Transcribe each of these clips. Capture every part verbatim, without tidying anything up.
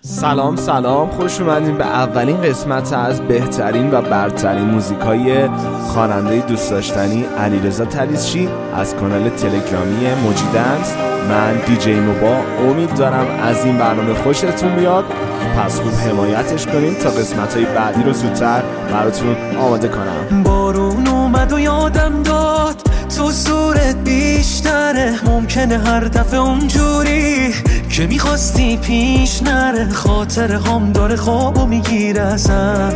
سلام سلام، خوش اومدین به اولین قسمت از بهترین و برترین موزیکای خواننده دوست داشتنی علیرضا طلیسچی از کانال تلگرامی موجی دنس. من دیجی موبا. امید دارم از این برنامه خوشتون بیاد، پس خوب حمایتش کنین تا قسمت‌های بعدی رو زودتر براتون آماده کنم. بارون اومد و یادم داد تو صورت بیشتره، ممکنه هر دفعه اونجوری که میخواستی پیش نره، خاطر هم داره خوابو میگیره ازم،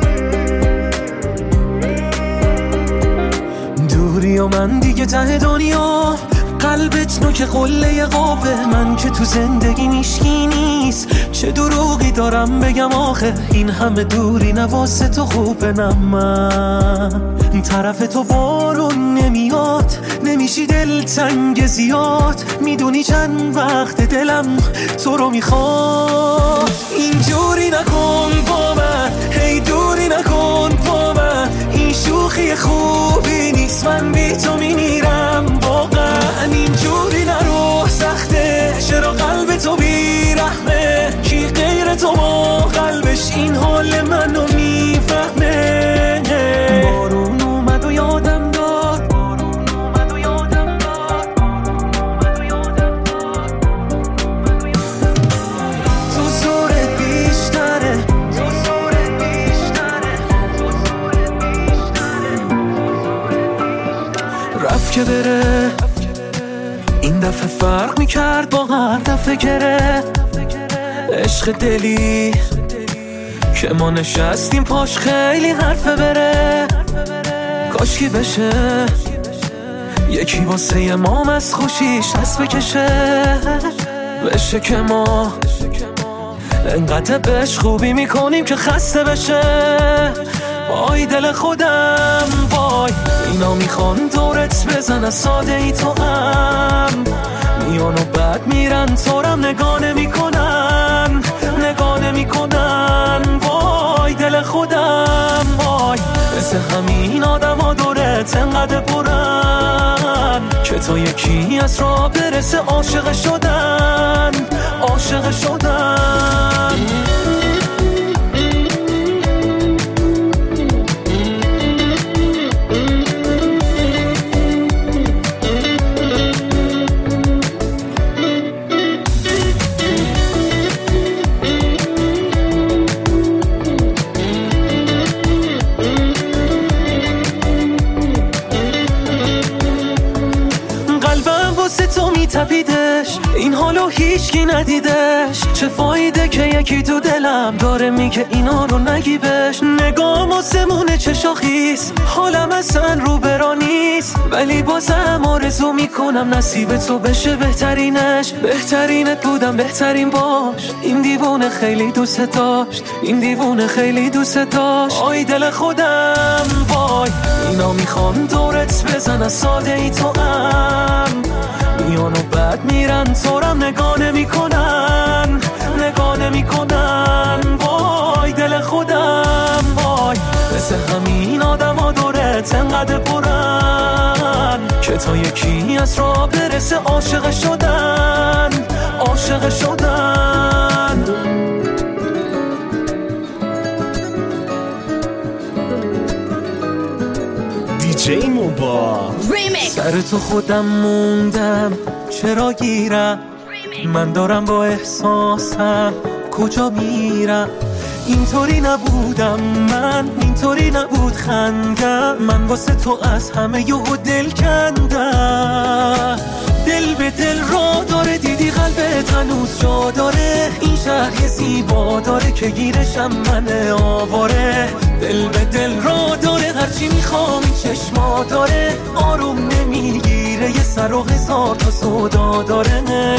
دوری و من دیگه ته دنیا، قلبت نوک قله قابه، من که تو زندگی میشکی نیست، چه دروغی دارم بگم آخه، این همه دوری نواسه تو خوبه، نه من طرف تو بارون نمیاد، نمیشی دل تنگ زیاد، میدونی چند وقت دلم تو رو میخواد، اینجوری نکن با من، هی دوری نکن با من، این شوخی خوبی نیست، من بی تو میمیرم واقعا، اینجوری نرو سخته، چرا قلب تو بیرحمه، کی غیر تو با قلبش این حال منو میفهمه. بارون اومد و یادم داد، بارون اومد و یادم داد، تو زورت بیشتره، تو زورت بیشتره، تو زورت بیشتره، رفت که بره این دفعه فرق میکرد با هر دفعه گره، عشق دلی که ما نشستیم پاش خیلی حرفه بره، کاشکی بشه یکی واسه ما از خوشیش دست بکشه، بشه که ما انقدر بهش خوبی میکنیم که خسته بشه، وای دل خودم وای، اینا میخوان دورت بزن ساده ای تو هم، میان و بعد میرن تورم نگاه نمیکنن، نگاه نمیکنن، وای دل خودم وای، مثل همین آدم ها دورت انقدر پرن که تا یکی از راه برسه عاشق شدن، عاشق شدن. تپیدش این حالو هیچکی ندیدش، چه فایده که یکی تو دلم داره میگه اینا رو نگی بهش، نگام آسمونه چه شاخیست، حالم اصلا رو برا نیست، ولی بازم آرزو میکنم نصیب تو بشه بهترینش، بهترینت بودم بهترین باش، این دیوونه خیلی دوست داشت، این دیوونه خیلی دوست داشت، آی دل خودم وای، اینا میخوان دورت بزن ساده ای تو هم، میان و بعد میرن تورم نگاه نمیکنن، نگاه نمیکنن، وای دل خودم وای، مثل همین آدم ها دورت انقدر پرن که تا یکی از راه برسه عاشق شدن، عاشق شدن. دیجی موبا. سر تو خودم موندم چرا گیرم، من دارم با احساسم کجا میرم، اینطوری نبودم من، اینطوری نبود خندم، من واسه تو از همه یهو دل کندم، دل به دل را داره، دیدی قلبت هنوز جا داره، این شهر یه زیبا داره که گیرشم من آواره، دل به دل را داره، هرچی میخوام این چشما داره، آروم نمیگیره، یه سر و هزار تا سودا داره،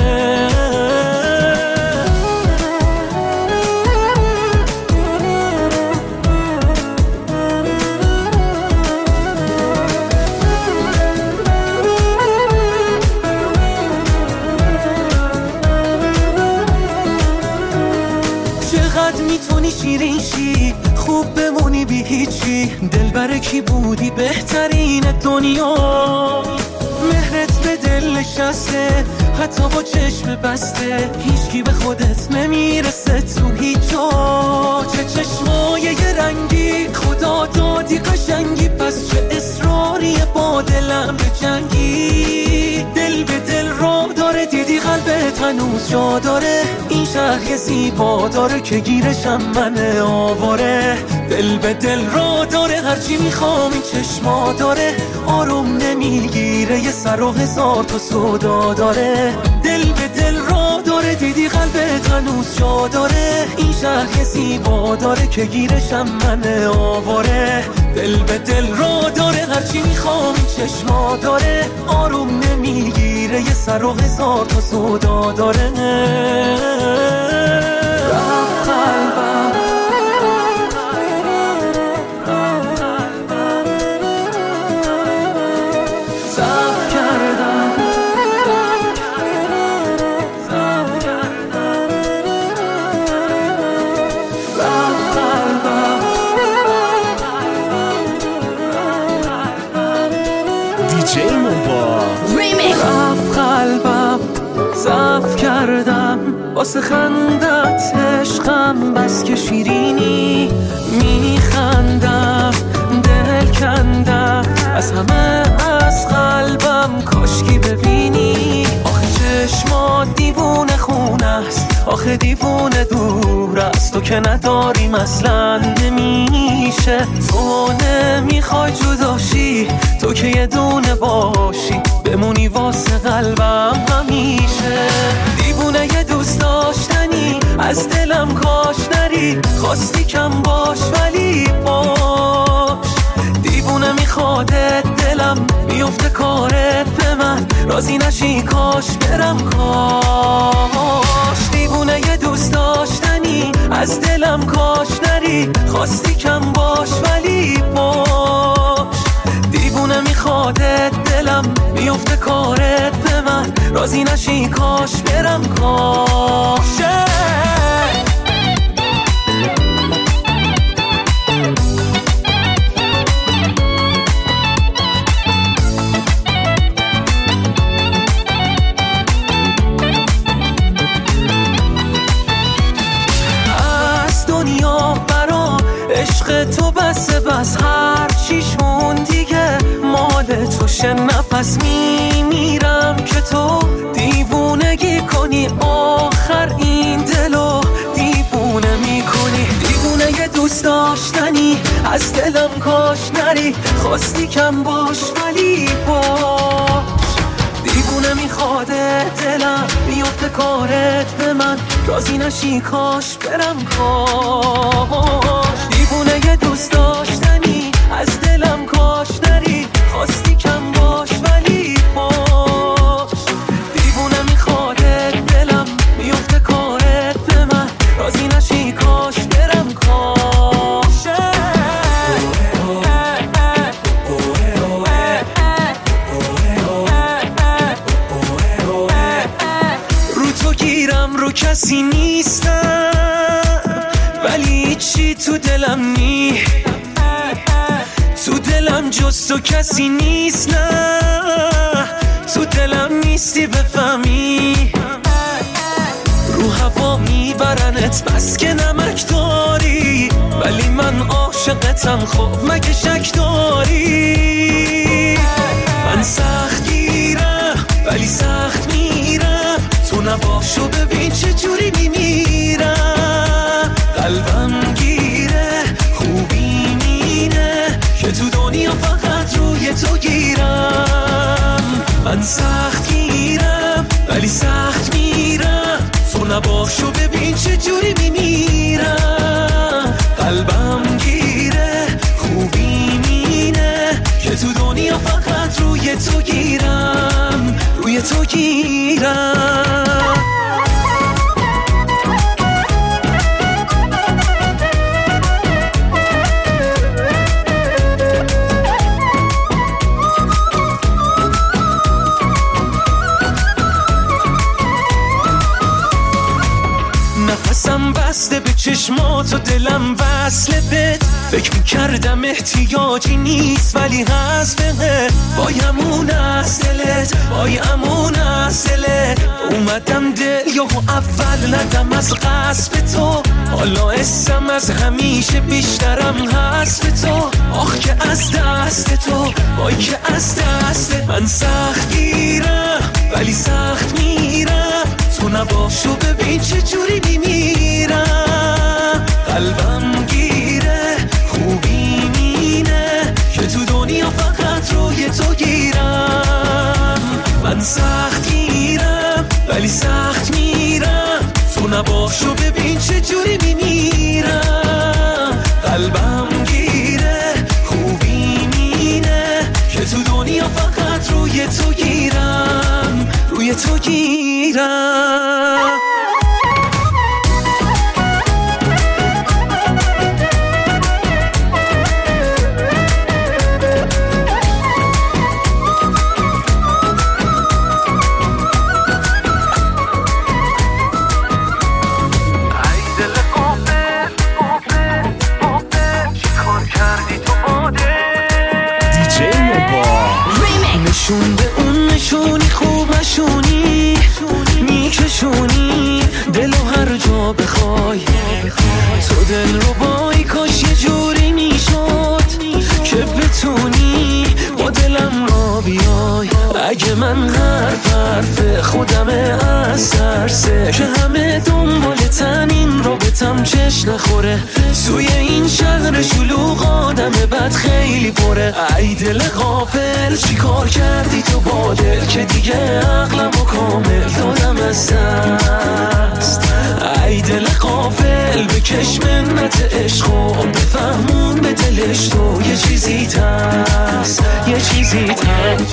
میتونی شیرین شی، خوب بمونی بی هیچی، دل بر کی بودی بهترین دنیا، مهرت به دل نشسته حتی با چشم بسته، هیچکی به خودت نمیرسه تو هیچ جا. چه چشمای یه رنگی خدا دادی قشنگی، پس چه اصراری با دلم به جنگی. دل به دل را داره دیدی قلبت هنوز جا داره، این شهر یه زیبا داره که گیرشم من آواره. دل به دل را داره هرچی میخوام این چشما داره، آروم نمیگیره یه سر و هزار تا سودا داره. دل به دل را داره دیدی قلبت هنوز جا داره، این شهر یه زیبا داره که گیرشم من آواره. دل به دل را داره هرچی میخوام این چشما داره، آروم نمیگیره یه سر و هزار تا سودا داره. رفت قلبم صبر کردم، رفت قلبم. دیجی موبا رفت قلبم ضعف کردم واسه خندت عشقم، بس که شیرینی میخندم دل کندم از همه از قلبم، کاشکی ببینی آخه چشمات دیوونه خونه است، آخه دیوونه دور است، تو که نداریم اصلا نمیشه. تو نمیخوای جداشی، تو که یه دونه باشی بمونی واسه قلبم همیشه. دیوونه یه دوست داشتنی از دلم کاش نری، خواستی کم باش ولی باش. دیوونه میخوادت دلم میفته کارت به من، راضی نشی کاش برم کاش. دیوونه یه دوست داشتنی از دلم کاش نری، خواستی کم باش ولی باش. دیوونه میخوادت دلم میفته کارت به من، راضی نشی کاش برم کاش. از دنیا برام عشق تو بس بس، هر چیش مون دیگه مال تو شه. نفس میمیرم که تو دیوونگی کنی، آخر این دلو دیوونه میکنی. دیوونه یه دوست داشتنی از دلم کاش نری، خواستی کم باش ولی باش. دیوونه میخواده دلم میفته کارت به من، راضی نشی کاش برم کاش. دیوونه یه دوست داشتنی از دلم کاش نری، خواستی کم باش ولی باش. دیوونه میخواده دلم میفته کارت به من، راضی نشی کاش برم کاش. رو تو گیرم رو کسی نیستم، ولی چی تو دلم نی، تو دلم جز تو کسی نیست. نه تو دلم نیستی بفهمی، رو هوا میبرنت بس که نمک داری، ولی من عاشقتم خب مگه شک داری. من سخت گیرم ولی سخت میرم، تو نباشو ببین چه جوری میمیرم. قلبم گیره خوبی مینه که تو دنیا فقط روی تو گیرم. من سخت گیرم ولی سخت میرم، تو نباشو ببین چه جوری میمیرم. قلبم گیره خوبی مینه که تو دنیا فقط روی تو گیرم، روی تو گیرم. نفسم بسته به چشمات و دلم وصله بهت. فکر میکردم احتیاجی نیست ولی هست بهت. بایم از دلت بایم از دلت. اومدم دل یهو اول ندم از قصب تو. حالا اسم از همیشه بیشترم هست به تو. آخ که از دست تو وای که از دست من سخت گیرم ولی سخت میرم. تو نباشو ببین چه جوری میمیرم. قلبم گیره خوبی مینه که تو دنیا فقط روی تو گیرم. من سخت گیرم ولی سخت میرم. تو نباشو ببین چه جوری میمیرم. قلبم گیره خوبی مینه که تو دنیا فقط روی تو گیرم روی تو گیرم. نشون به اون نشونی خوب نشونی میکشونی دلو هر جا بخوای. تو دل رو بای کاش یه جوری میشد که بتونی با دلم را بیای. اگه من حرف حرف خودمه از ترسه که همه دنبالتن این رابطم چش نخوره. توی این شهر شلوغ آدم بد خیلی پره. ای دل غافل چی کار کردی تو با دل که دیگه عقلمو کامل دادم از دست. ای دل غافل بکش منت عشقو بفهمون به دلش تو یه چیزی هست یه چیزی هست.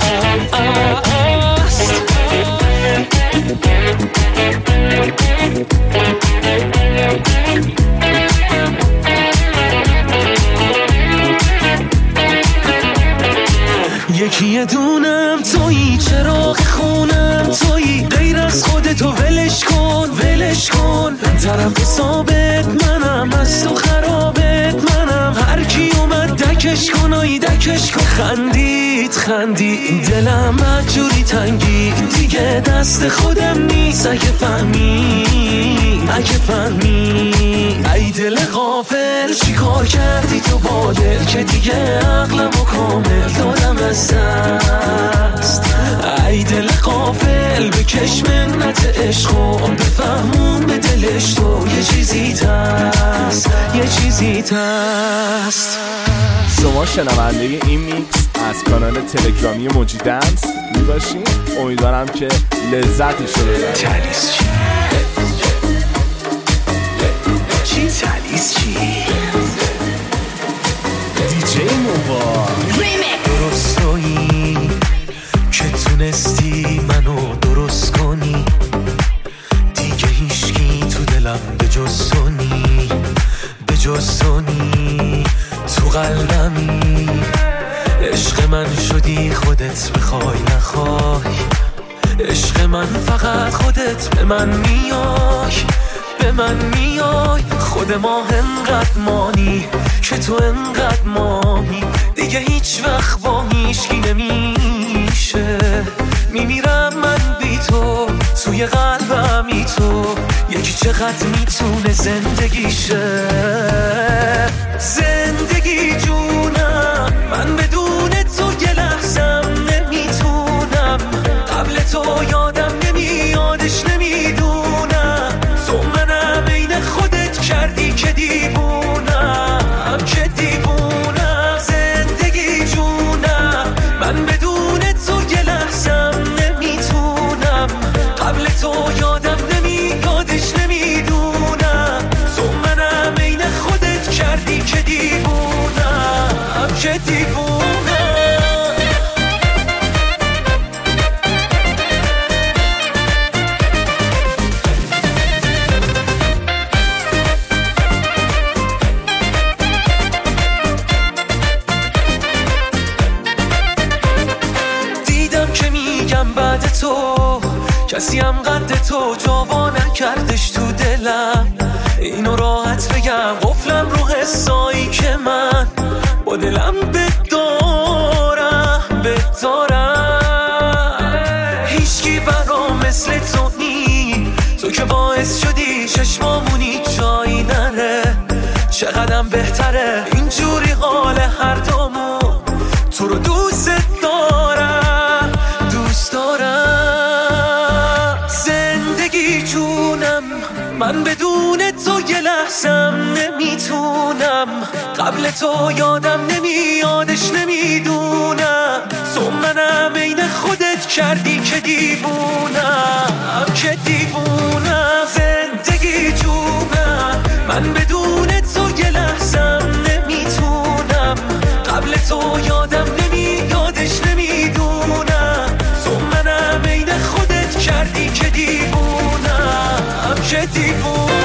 یکی دونم تویی چراغ خونم تویی. غیر از خودتو ولش کن ولش کن. طرف ثابت منم از تو خرابت منم. هر کی اومد دکش کن آی دکش کن. خندید خندید دلم مجوری تنگی دیگه دست خودم نیست. اگه فهمی اگه فهمی ای دل غافل چی کار کردی تو با دل که دیگه عقلمو کامل دادم از دست. ای دل غافل بکش منت عشقو بفهمون به دلش تو یه چیزی هست یه چیزی هست. شما شنونده این میکس از کانال تلگرامی موجی دنس می باشین. امیدوارم که لذتش رو ببرید. تلیس چی؟ چی تلیس چی؟ دیجی موبا درست تویی که تونستی منو درست کنی. دیگه هیچکی تو دلم به جز تو نی به جز تو نی. تو قلبمی عشق من شدی خودت بخوای نخوای. عشق من فقط خودت به من میای به من میای. خود ما انقدر مانی که تو انقدر مانی. دیگه هیچ وقت با هیچکی نمیشه. میمیرم من بی تو توی قلبمی تو. یکی چقدر میتونه زندگیشه. زندگی جونم من بدون تو یه لحظم نمیتونم. قبل تو یادم نمیادش نمیدونم. تو منم عین خودت کردی که دیوونم که دیوونم. زندگی جونم من بدون تو یه لحظم نمیتونم. قبل تو یادم نمیادش نمیدونم. تو منم عین خودت کردی که دیوونم که دیوونم. بعد تو کسی هم قد تو جوا نکردش تو دل دلم، اینو راحت بگم قفلم رو حسایی که من با دلم بدارم بدارم. هیچکی برام مثل تو نی، تو که باعث شدی چشمامونی جایی نره. چقدرم بهتره اینجوری حال هر دومون، تو رو دوست دارم دوست دارم. زندگی جونم من بدون تو یه لحظم نمیتونم، قبل تو یادم نمیادش نمیدونم. تو منم عین خودت کردی که دیوونم که دیوونم. زندگی جونم من بدون تو یه لحظم نمیتونم، قبل تو یادم نمیادش نمیدونم. تو منم عین خودت کردی که دیوونم که دیوونم.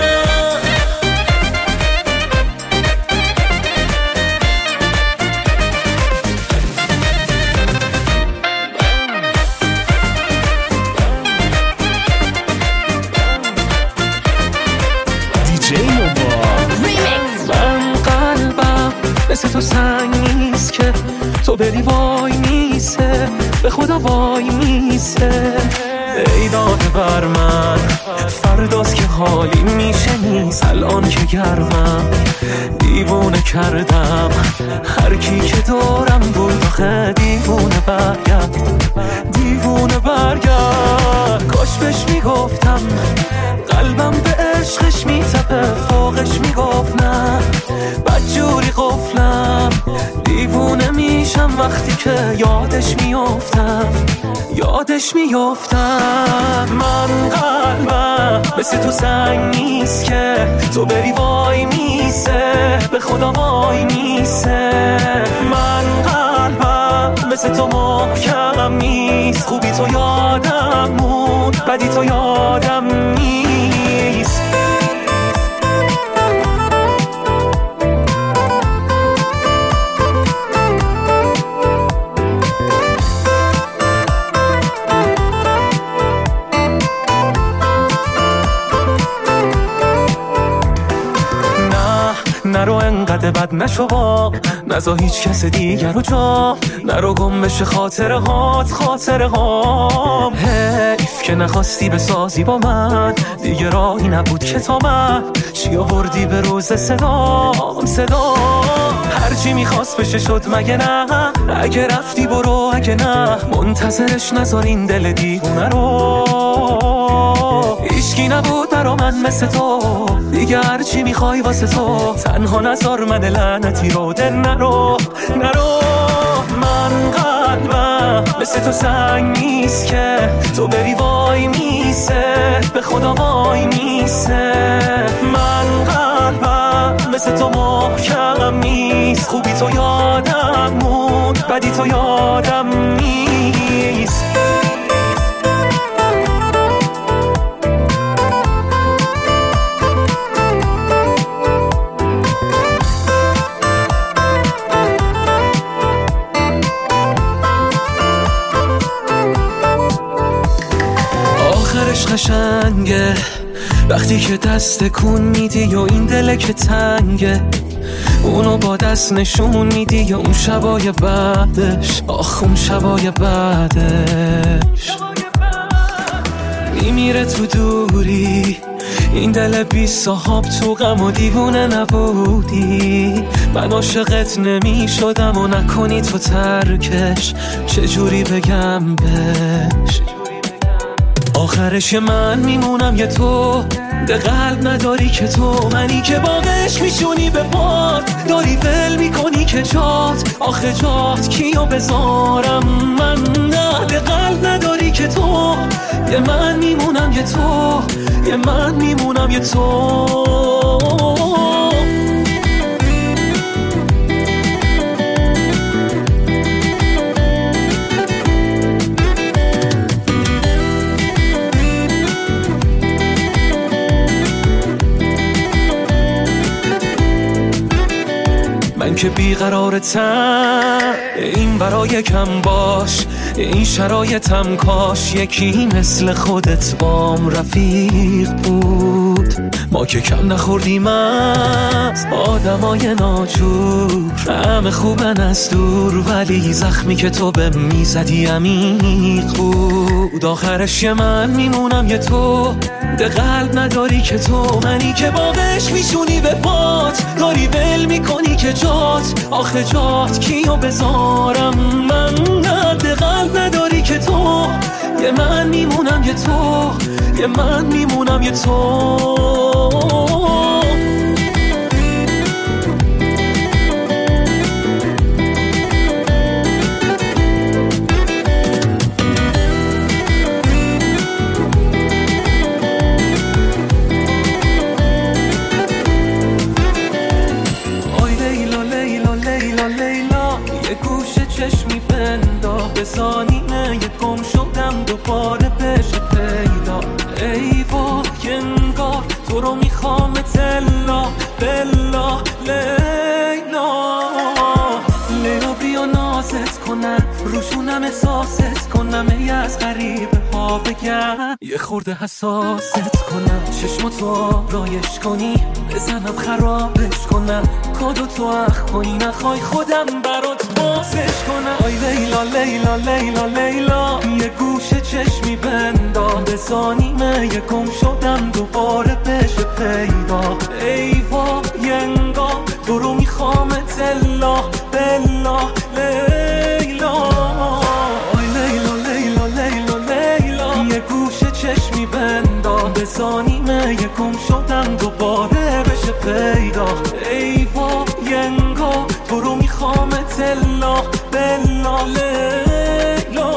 مثل تو سنگ نیست که تو بری وای میسه، به خدا وای میسه. ای داده بر من فرداست که حالی میشه نیست، الان که گرمم دیوونه کردم هر کی که دورم بود. آخه دیوونه برگرد دیوونه برگرد. کاش بهش میگفتم قلبم به عشقش میتپه، فوقش میگفت نه بدجوری قفلم. دیوونه میشم وقتی که یادش میافتم یادش میافتم. من قلبم مثل تو سنگ نیست که تو بری وای میسه، به خدا وای میسه. من قلبم مثل تو محکم نیست، خوبی تو یادم موند بدی تو یادم نیست. نرو انقدر بد نشو با، نزا هیچ کس دیگر رو جا، نرو گم بشه خاطره هات خاطره هام. حیف که نخواستی بسازی با من، دیگه راهی نبود که تا من چی آوردی به روز صدام صدام. هرچی میخواست بشه شد مگه نه، اگه رفتی برو اگه نه منتظرش نذار این دل دیوونه رو. هیچکی نبود برا من مثل تو، دیگه هرچی میخوای واسه تو تنها نذار من لعنتی رو. دل نرو نرو. من قلبم مثل تو سنگ نیست که تو بری وای میسه، به خدا وای میسه. من قلبم مثل تو محکم نیست، خوبی تو یادم موند بدی تو یادم نیست. آخرش قشنگه وقتی که دست کون میدی و این دل که تنگه، اونو با دست نشون میدی یا اون شبای بعدش. آخ اون شبای بعدش میمیره تو دوری، این دل بی صاحب تو غم و دیوونه نبودی. من عاشقت نمی شدم و نکنی تو ترکش، چجوری بگم بهش. آخرش من میمونم یه تو، ده قلب نداری که تو، منی که باقش میشونی به پات، داری ول میکنی که جات. آخه جات کیو بذارم من، نه ده قلب نداری که تو. یه من میمونم یه تو، یه من میمونم یه تو. من که بیقرارتم این برای کم باش، این شرایطم کاش یکی مثل خودت بام رفیق بود. ما که کم نخوردیم از آدمای ناجور. همه خوبن از دور ولی زخمی که تو به میزدی عمیق بود. آخرش یه من میمونم یه تو، ده قلب نداری که تو، منی که باقش میشونی به پات، داری ول میکنی که جات، آخه جات کیو بذارم من؟ ده قلب نداری که تو، یه من میمونم یه تو، یه من میمونم یه تو. چشمی بندا به زانینه یه گم شدم دوباره بشه پیدا. ای وای انگار تو رو میخوام تلا بلا لیلا. لیلا بیا نازت کنم روشونم احساست کنم، ای از غریبه ها بگم یه خورده حساست کنم. چشماتو رایش کنی بزنم خرابش کنم، کادو تو اخ کنی نخوای خودم برات بازش کنم. آی لیلا لیلا لیلا لیلا یه گوشه چشمی بندا به زانیمه یه گم شدم دوباره بشه پیدا. ای وای انگار تو رو میخوام تلا بلا لیلا. آی لیلا لیلا لیلا لیلا یه گوشه چشمی بندا به زانیمه یه گم شدم دوباره بشه پیدا. ای وای انگار تو رو میخوام تلا بلا لیلا.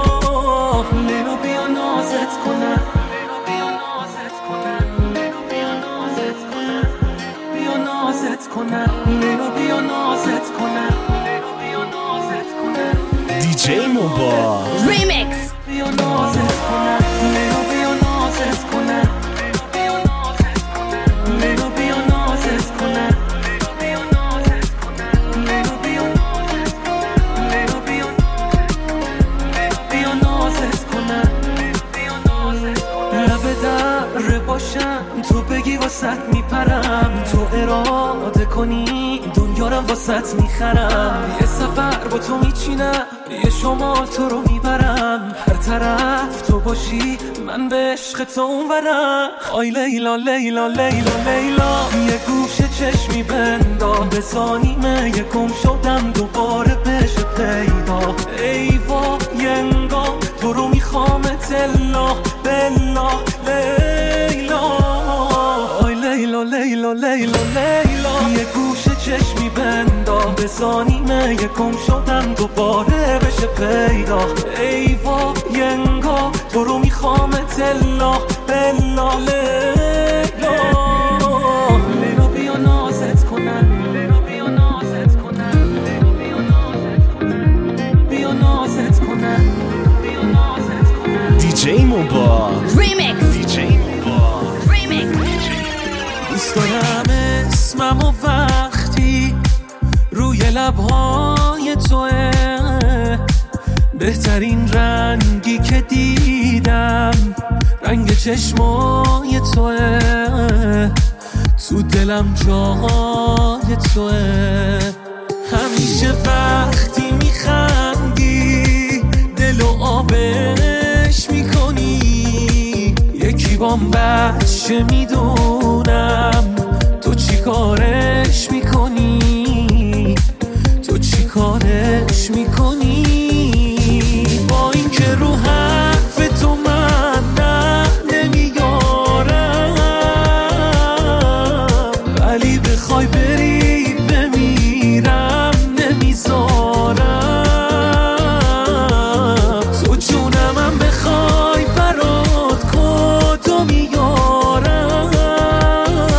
لیلا بیا نازت کنم، بیا نازت کنم، بیا نازت کنم، بیا نازت کنم، لیلا بیا نازت کنم، بیا نازت کنم. دیجی موبا ریمیکس. بیا نازت کنم، لیلا بیا نازت کنم، بیا نازت کنم، لیلا بیا نازت کنم، بیا نازت کنم، لیلا بیا نازت کنم، لیلا بیا بیا نازت کنم، بیا نازت کنم. لب در باشم تو بگی واسط میپرم، تو اراده کنی دنیارم واسط میخرم. یه سفر با تو میچینم یه شمال تو رو میبرم، هر طرف تو باشی من به عشق تو اونورم. آی لیلا لیلا لیلا لیلا یه گوشه چشمی بندا به زانیمه یه گم شدم دوباره بشه پیدا. ای وای انگار تو رو میخوام تلا بلا لیلا. آی لیلا لیلا لیلا لیلا یه گوشه چشمی بندا به زانیمه یه گم شدم دوباره بشه پیدا. ای وای انگار تو رو میخوام تلا بلا لیلا. لیلا بیا نازت کنم، لیلا بیا نازت کنم، بیا نازت کنم، بیا نازت کنم، بیا نازت کنم. دیجی موبا ریمیکس. دیجی موبا ریمیکس. دوست دارم اسمم و وقتی روی لبهای توه، بهترین رنگی که دیدم رنگ چشمای توه، تو دلم جای توه. همیشه وقتی میخندی دلو آبش میکنی، یکی بام بچه میدونم تو چی کارش میکنی، تو چی کارش میکنی. با این که رو حرف تو من نه نمیارم، ولی بخوای بری بمیرم نمیذارم. تو جونمم بخوای برات کدو میارم،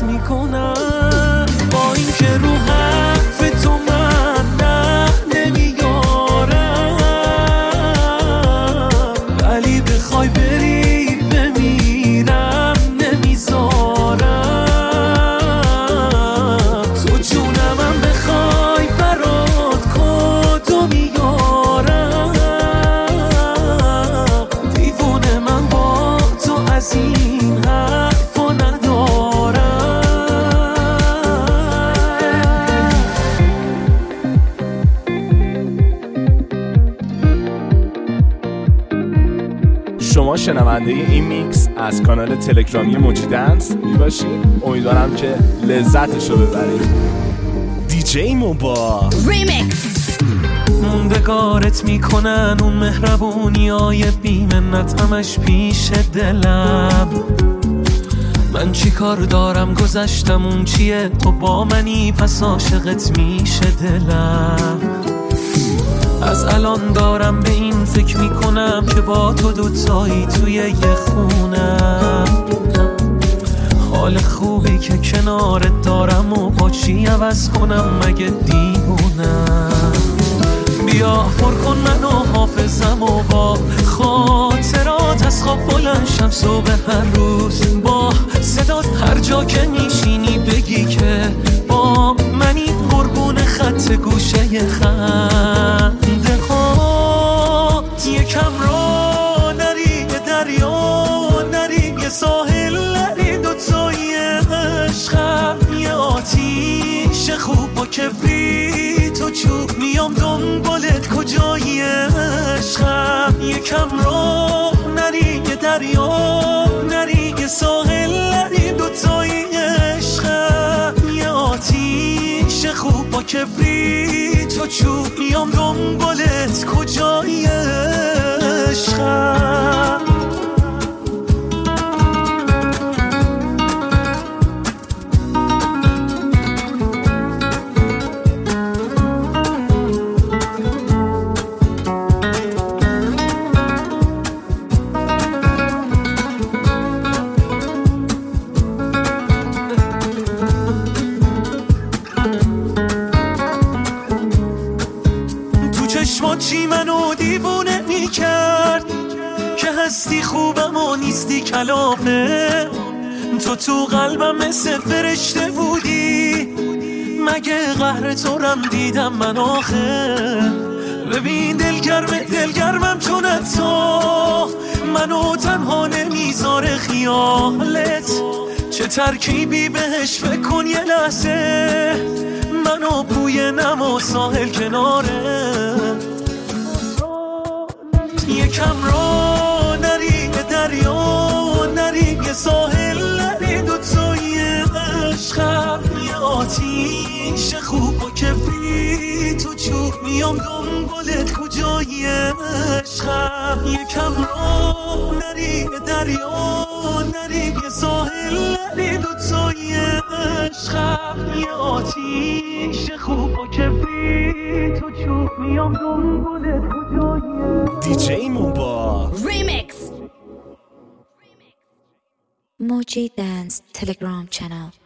بکارت میکنم، با این که رو حرف تو من نه نمیارم، ولی بخوای بری بمیرم نمیذارم. تو جونمم بخوای برات کدو میارم، دیوونه من با تو از این حرفا ندارم. شما شنونده این میکس از کانال تلگرامی موجی دنس می باشید. امیدوارم که لذتشو ببرید. دیجی موبا ریمیکس. موندگارت میکنن اون مهربونیای بیمنت همش پیش دلم. من چی کار دارم گذشتم اون چیه، تو با منی پس عاشقت میشه دلم. از الان دارم به این فکر میکنم که با تو دوتایی توی یه خونم. حال خوبی که کنارت دارم و با چی عوض کنم مگه دیوونم. بیا پر کن منو حافظم و با خاطرات از خواب بلند شم صبح هر روز، با صدات هر جا که میشینی بگی که با منی قربون خط گوشه خنده ها. یکم را نری یه دریا نری یه ساحل نری دوتایی عشقم، یه آتیش خوب با کبریت و چوب میام دنبالت کجایی عشقم. یکم را نری یه دریا نری یه ساحل نری دوتایی عشقم، یه آتیش خوب با کبریت و چوب میام دنبالت کجایی عشقم. چی منو دیوونه میکرد که هستی خوبم و نیستی کلافه. تو تو قلبم مثل فرشته بودی، مگه قهر تو رم دیدم من آخه. ببین دلگرم دلگرمم چون تو منو تنها نمیذاره خیالت. چه ترکیبی بهش فکر کن یه لحظه، منو بوی نم و ساحل کناره. یکم را نری یه دریا نری یه ساحل نری دوتایی عشقم، یه آتیش خوب با کبریت و چوب میام دنبالت کجایی عشقم. یکم را نری یه دریا نری یه ساحل نری دوتایی عشقم، یه آتیش خوب با کبریت و چوب میام دنبالت کجایی. دیجی موبا ریمیکس. موجی دنس تلگرام چنل.